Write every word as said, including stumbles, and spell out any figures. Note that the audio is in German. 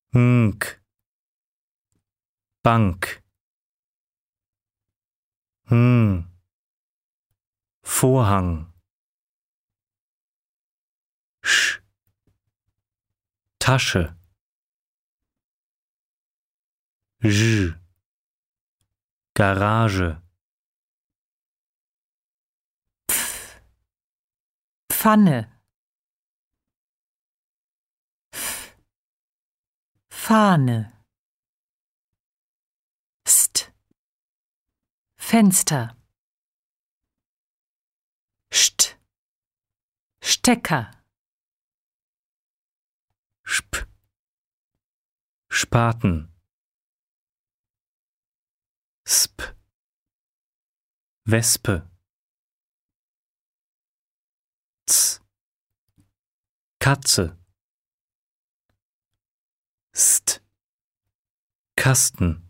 Nk. Bank. Hm. Vorhang. Sch. Tasche. J. Garage. Pf. Pfanne. F. Fahne. St. Fenster. St. Stecker. Sp. Spaten. Sp. Wespe. Z. Katze. St. Kasten.